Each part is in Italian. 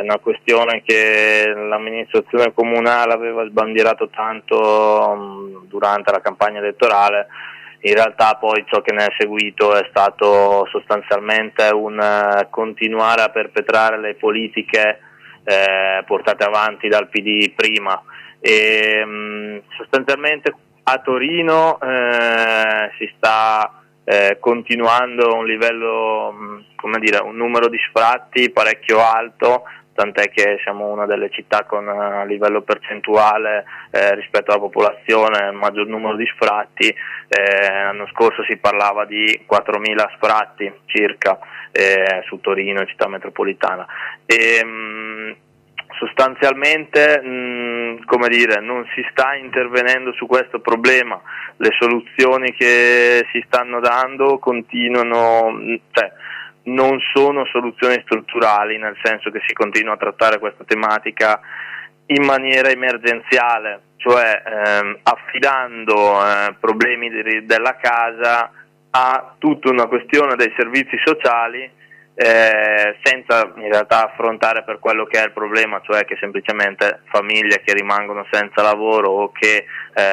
una questione che l'amministrazione comunale aveva sbandierato tanto durante la campagna elettorale. In realtà poi ciò che ne è seguito è stato sostanzialmente un continuare a perpetrare le politiche portate avanti dal PD prima, e sostanzialmente a Torino si sta continuando a un livello, un numero di sfratti parecchio alto, tant'è che siamo una delle città con a livello percentuale rispetto alla popolazione il maggior numero di sfratti. L'anno scorso si parlava di 4.000 sfratti circa su Torino, città metropolitana, e sostanzialmente non si sta intervenendo su questo problema. Le soluzioni che si stanno dando continuano, non sono soluzioni strutturali, nel senso che si continua a trattare questa tematica in maniera emergenziale, cioè affidando problemi della casa a tutta una questione dei servizi sociali, senza in realtà affrontare per quello che è il problema, cioè che semplicemente famiglie che rimangono senza lavoro o che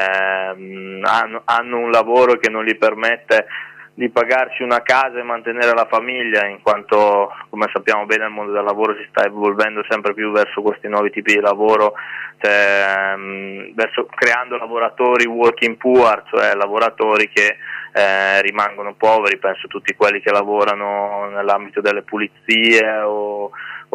hanno un lavoro che non gli permette di pagarsi una casa e mantenere la famiglia, in quanto, come sappiamo bene, il mondo del lavoro si sta evolvendo sempre più verso questi nuovi tipi di lavoro, verso creando lavoratori working poor, cioè lavoratori che rimangono poveri. Penso a tutti quelli che lavorano nell'ambito delle pulizie o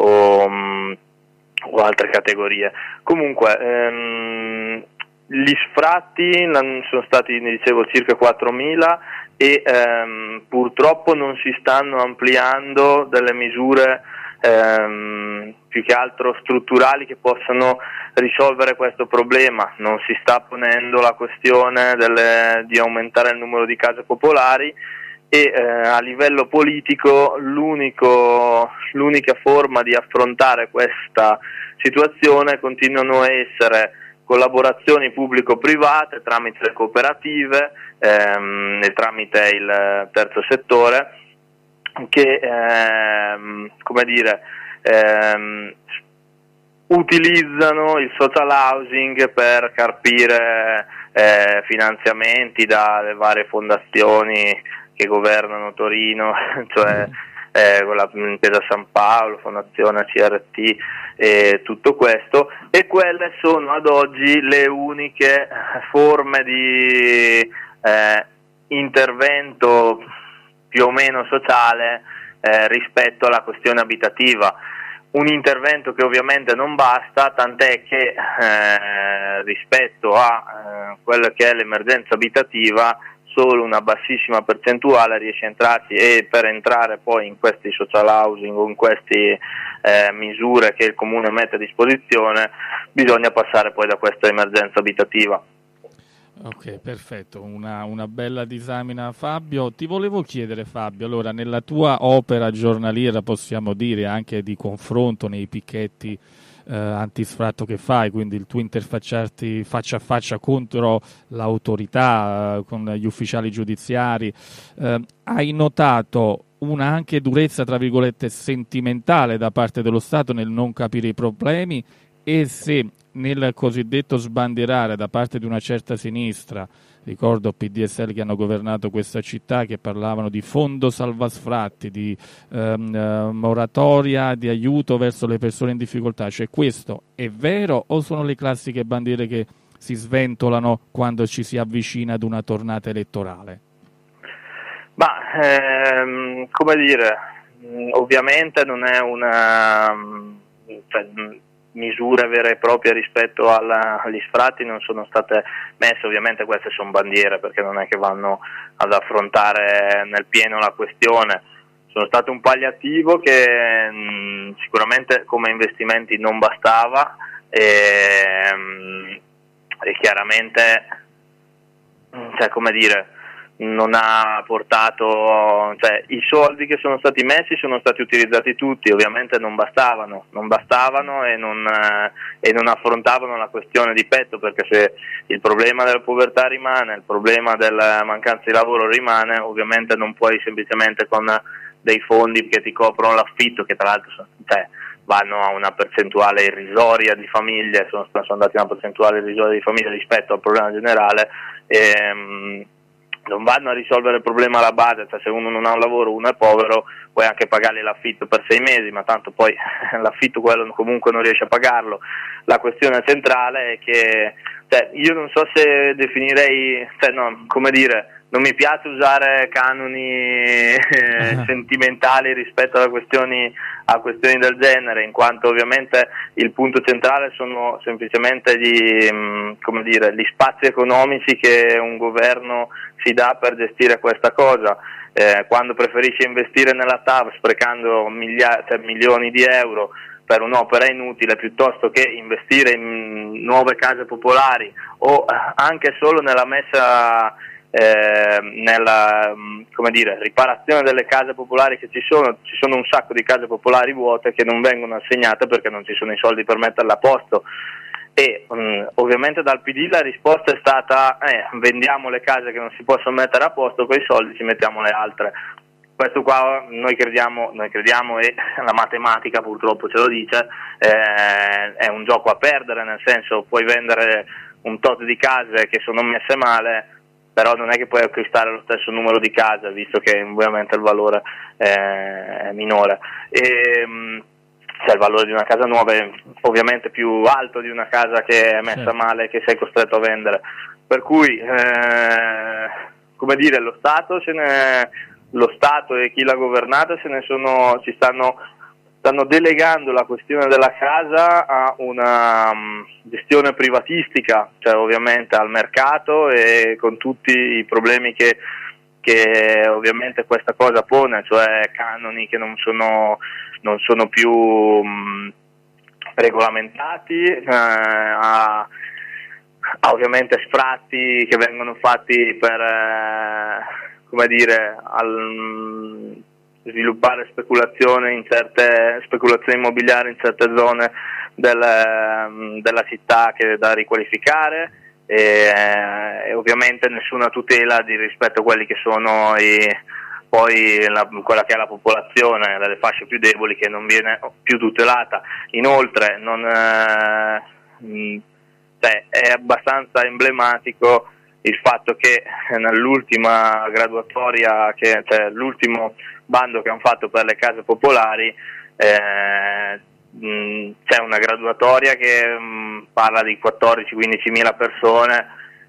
altre categorie. Comunque gli sfratti sono stati, dicevo, circa 4.000 e purtroppo non si stanno ampliando delle misure più che altro strutturali che possano risolvere questo problema. Non si sta ponendo la questione di aumentare il numero di case popolari, e a livello politico l'unica forma di affrontare questa situazione continuano a essere collaborazioni pubblico-private tramite le cooperative e tramite il terzo settore, che utilizzano il social housing per carpire finanziamenti dalle varie fondazioni che governano Torino, cioè la Intesa San Paolo, Fondazione CRT e tutto questo, e quelle sono ad oggi le uniche forme di intervento più o meno sociale rispetto alla questione abitativa. Un intervento che ovviamente non basta, tant'è che rispetto a quella che è l'emergenza abitativa solo una bassissima percentuale riesce a entrarci, e per entrare poi in questi social housing o in queste misure che il Comune mette a disposizione bisogna passare poi da questa emergenza abitativa. Ok, perfetto, una bella disamina, Fabio. Ti volevo chiedere, Fabio, allora, nella tua opera giornaliera, possiamo dire anche di confronto nei picchetti antisfratto che fai, quindi il tuo interfacciarti faccia a faccia contro l'autorità, con gli ufficiali giudiziari, hai notato una anche durezza, tra virgolette, sentimentale da parte dello Stato nel non capire i problemi, e se nel cosiddetto sbandierare da parte di una certa sinistra, ricordo PDSL che hanno governato questa città, che parlavano di fondo salvasfratti, di moratoria, di aiuto verso le persone in difficoltà, cioè questo è vero o sono le classiche bandiere che si sventolano quando ci si avvicina ad una tornata elettorale? Ovviamente non è una misure vere e proprie rispetto agli sfratti, non sono state messe. Ovviamente queste sono bandiere, perché non è che vanno ad affrontare nel pieno la questione. Sono state un palliativo che sicuramente come investimenti non bastava, e chiaramente non ha portato, i soldi che sono stati messi sono stati utilizzati tutti, ovviamente non bastavano e non affrontavano la questione di petto, perché se il problema della povertà rimane, il problema della mancanza di lavoro rimane, ovviamente non puoi semplicemente con dei fondi che ti coprono l'affitto, che tra l'altro vanno a una percentuale irrisoria di famiglie, sono andati a una percentuale irrisoria di famiglie rispetto al problema generale, non vanno a risolvere il problema alla base, cioè se uno non ha un lavoro, uno è povero, puoi anche pagargli l'affitto per 6 mesi, ma tanto poi l'affitto quello comunque non riesce a pagarlo. La questione centrale è che io non so se definirei, non mi piace usare canoni sentimentali rispetto a questioni del genere, in quanto ovviamente il punto centrale sono semplicemente gli spazi economici che un governo si dà per gestire questa cosa. Quando preferisce investire nella TAV sprecando milioni di euro per un'opera inutile, piuttosto che investire in nuove case popolari o anche solo nella messa nella riparazione delle case popolari che ci sono un sacco di case popolari vuote che non vengono assegnate perché non ci sono i soldi per metterle a posto, e ovviamente dal PD la risposta è stata vendiamo le case che non si possono mettere a posto, quei soldi ci mettiamo le altre. Questo qua noi crediamo, e la matematica purtroppo ce lo dice, è un gioco a perdere, nel senso puoi vendere un tot di case che sono messe male, però non è che puoi acquistare lo stesso numero di case, visto che ovviamente il valore è minore. Il valore di una casa nuova è ovviamente più alto di una casa che è messa male e che sei costretto a vendere. Per cui, lo Stato e chi l'ha governata ci stanno delegando la questione della casa a una gestione privatistica, cioè ovviamente al mercato, e con tutti i problemi che ovviamente questa cosa pone, cioè canoni che non sono più regolamentati, a ovviamente sfratti che vengono fatti per sviluppare speculazioni immobiliari in certe zone della città che è da riqualificare, e ovviamente nessuna tutela rispetto a quelli che sono quella che è la popolazione, delle fasce più deboli, che non viene più tutelata. Inoltre è abbastanza emblematico il fatto che nell'ultima graduatoria, l'ultimo bando che hanno fatto per le case popolari, c'è una graduatoria che parla di 14-15 mila persone,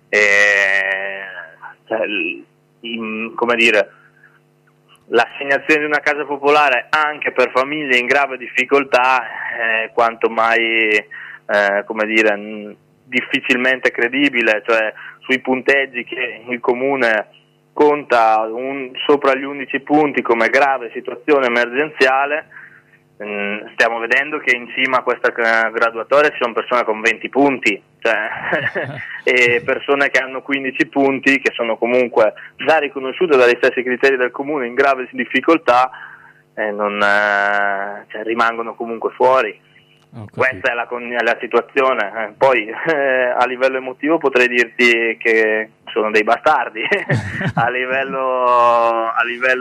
l'assegnazione di una casa popolare anche per famiglie in grave difficoltà è quanto mai difficilmente credibile, cioè sui punteggi che il comune conta sopra gli 11 punti come grave situazione emergenziale, stiamo vedendo che in cima a questa graduatoria ci sono persone con 20 punti, e persone che hanno 15 punti, che sono comunque già riconosciute dagli stessi criteri del comune in grave difficoltà, rimangono comunque fuori. Questa è la situazione. Poi a livello emotivo potrei dirti che sono dei bastardi a livello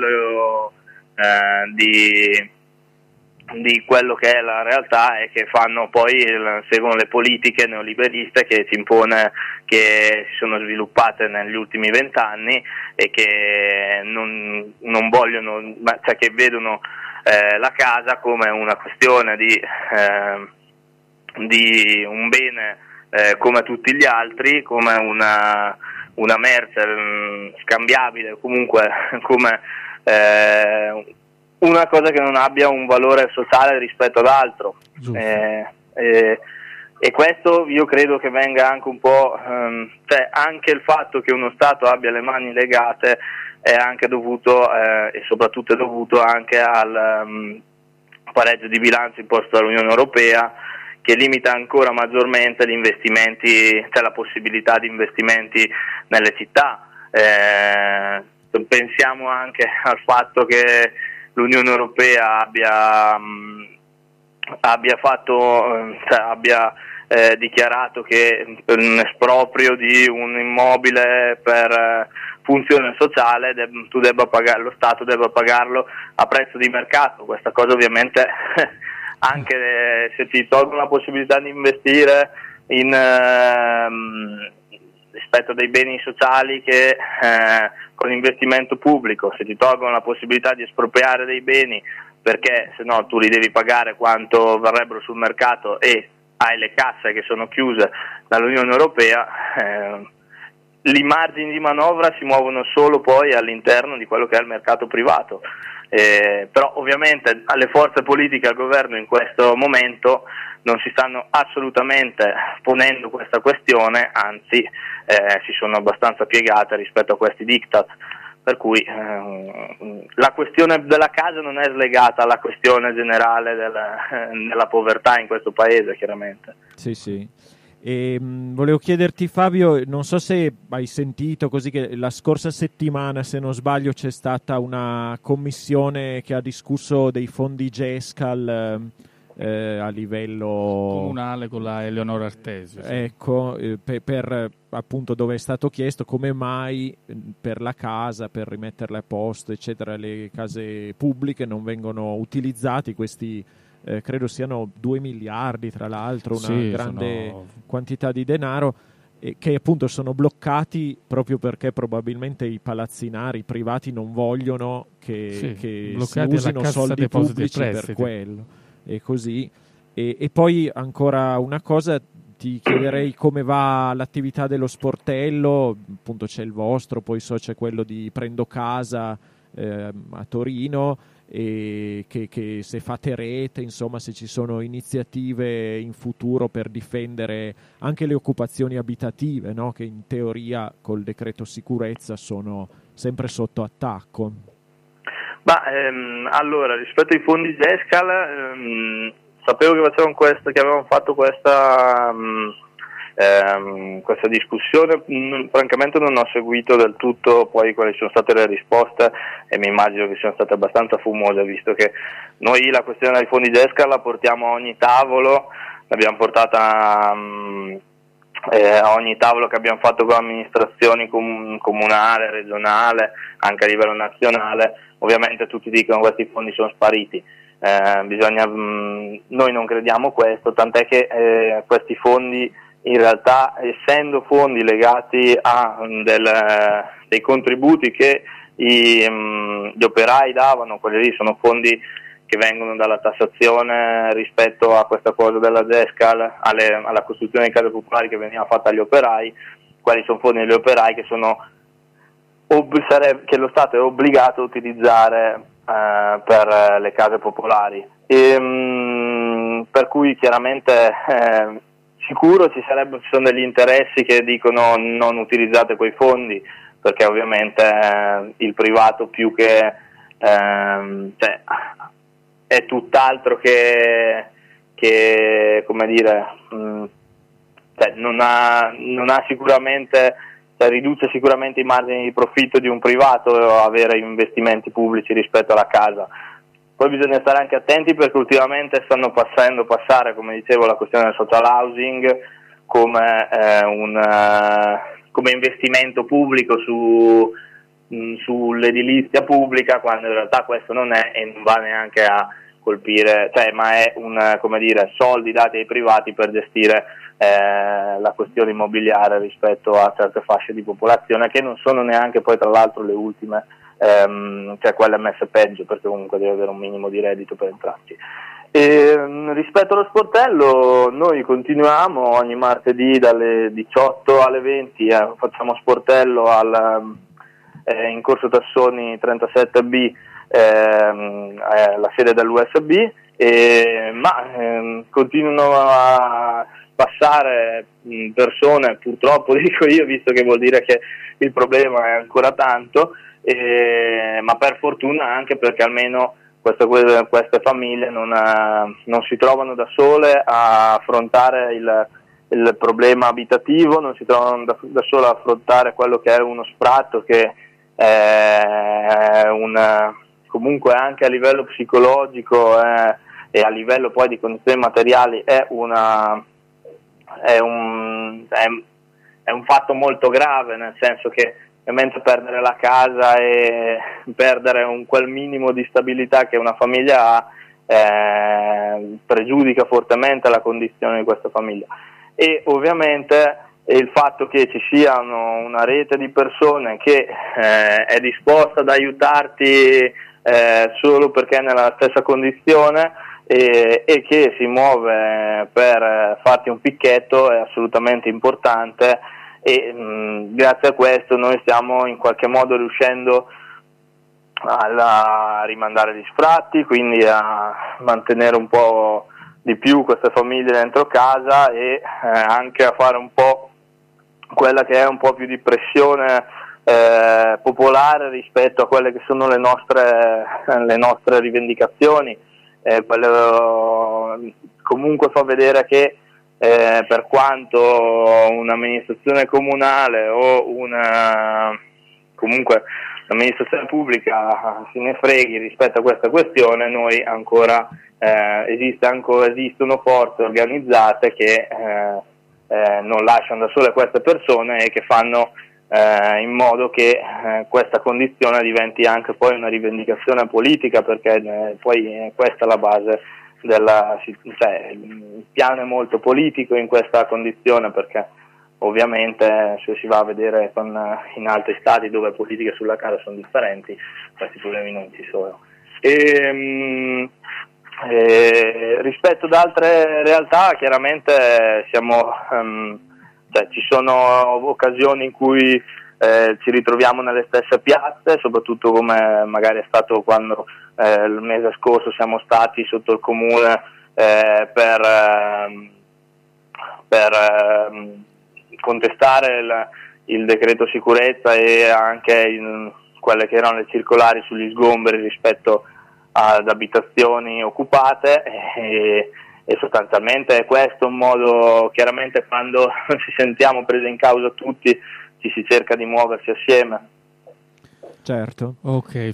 di quello che è la realtà, è che seguono le politiche neoliberiste che si si sono sviluppate negli ultimi 20 anni e che non vogliono, che vedono la casa come una questione di un bene come tutti gli altri, come una merce scambiabile, comunque come una cosa che non abbia un valore sociale rispetto ad altro. E questo io credo che venga anche un po', anche il fatto che uno Stato abbia le mani legate è anche dovuto e soprattutto è dovuto anche al pareggio di bilancio imposto dall'Unione Europea, che limita ancora maggiormente gli investimenti, la possibilità di investimenti nelle città. Pensiamo anche al fatto che l'Unione Europea abbia dichiarato che per un esproprio di un immobile per funzione sociale lo Stato debba pagarlo a prezzo di mercato. Questa cosa ovviamente anche se ti tolgono la possibilità di investire rispetto a dei beni sociali che con investimento pubblico, se ti tolgono la possibilità di espropriare dei beni perché se no tu li devi pagare quanto varrebbero sul mercato e hai le casse che sono chiuse dall'Unione Europea, i margini di manovra si muovono solo poi all'interno di quello che è il mercato privato. Però ovviamente alle forze politiche al governo in questo momento non si stanno assolutamente ponendo questa questione, anzi si sono abbastanza piegate rispetto a questi diktat, per cui la questione della casa non è slegata alla questione generale della povertà in questo paese, chiaramente. Sì. E, volevo chiederti, Fabio, non so se hai sentito così che la scorsa settimana, se non sbaglio, c'è stata una commissione che ha discusso dei fondi GESCAL a livello comunale con la Eleonora Artesio. Sì. Ecco, per appunto dove è stato chiesto come mai per la casa, per rimetterla a posto, eccetera, le case pubbliche non vengono utilizzati questi credo siano 2 miliardi tra l'altro, una grande quantità di denaro, che appunto sono bloccati proprio perché probabilmente i palazzinari privati non vogliono che si usino soldi pubblici per quello, e così. E poi ancora una cosa, ti chiederei come va l'attività dello sportello, appunto c'è il vostro, poi so c'è quello di Prendo Casa a Torino, e che se fate rete, insomma, se ci sono iniziative in futuro per difendere anche le occupazioni abitative, no? Che in teoria col decreto sicurezza sono sempre sotto attacco. Allora, rispetto ai fondi GESCAL, sapevo che avevamo fatto questa discussione, francamente non ho seguito del tutto poi quali sono state le risposte e mi immagino che siano state abbastanza fumose, visto che noi la questione dei fondi GESCAL la portiamo a ogni tavolo, l'abbiamo portata a ogni tavolo che abbiamo fatto con amministrazioni comunale, regionale, anche a livello nazionale. Ovviamente tutti dicono che questi fondi sono spariti. Noi non crediamo questo, tant'è che questi fondi in realtà, essendo fondi legati a dei contributi che gli operai davano, quelli lì sono fondi che vengono dalla tassazione rispetto a questa cosa della GESCAL, alla costruzione di case popolari che veniva fatta agli operai, quelli sono fondi degli operai che lo Stato è obbligato a utilizzare per le case popolari. Per cui chiaramente sicuro ci sono degli interessi che dicono non utilizzate quei fondi, perché ovviamente il privato più che è tutt'altro che come dire, non ha sicuramente, riduce sicuramente i margini di profitto di un privato avere investimenti pubblici rispetto alla casa. Poi bisogna stare anche attenti perché ultimamente stanno passare, come dicevo, la questione del social housing come investimento pubblico sull'edilizia pubblica, quando in realtà questo non è e non va neanche a colpire, ma è soldi dati ai privati per gestire la questione immobiliare rispetto a certe fasce di popolazione che non sono neanche poi tra l'altro le ultime, quelle messe peggio, perché comunque deve avere un minimo di reddito per entrarci. Rispetto allo sportello, noi continuiamo ogni martedì dalle 18 alle 20, facciamo sportello in Corso Tassoni 37B, la sede dell'USB, ma continuano a passare persone, purtroppo dico io, visto che vuol dire che il problema è ancora tanto, ma per fortuna anche perché almeno queste famiglie non si trovano da sole a affrontare il problema abitativo, non si trovano da sole a affrontare quello che è uno sfratto che è comunque anche a livello psicologico e a livello poi di condizioni materiali è un fatto molto grave, nel senso che ovviamente perdere la casa e perdere quel minimo di stabilità che una famiglia ha pregiudica fortemente la condizione di questa famiglia. E ovviamente il fatto che ci siano una rete di persone che è disposta ad aiutarti solo perché è nella stessa condizione e che si muove per farti un picchetto è assolutamente importante, e grazie a questo noi stiamo in qualche modo riuscendo a rimandare gli sfratti, quindi a mantenere un po' di più queste famiglie dentro casa, e anche a fare un po' quella che è un po' più di pressione popolare rispetto a quelle che sono le nostre rivendicazioni. Comunque fa vedere che per quanto un'amministrazione comunale o comunque l'amministrazione pubblica se ne freghi rispetto a questa questione, noi ancora esistono forze organizzate che non lasciano da sole queste persone e che fanno in modo che questa condizione diventi anche poi una rivendicazione politica, perché poi questa è la base il piano è molto politico in questa condizione, perché ovviamente se si va a vedere in altri stati dove le politiche sulla casa sono differenti, questi problemi non ci sono. Rispetto ad altre realtà chiaramente ci sono occasioni in cui ci ritroviamo nelle stesse piazze, soprattutto come magari è stato quando il mese scorso siamo stati sotto il comune per contestare il decreto sicurezza e anche quelle che erano le circolari sugli sgomberi rispetto ad abitazioni occupate, e sostanzialmente è questo un modo. Chiaramente quando ci sentiamo presi in causa tutti ci si cerca di muoversi assieme. Certo. Ok,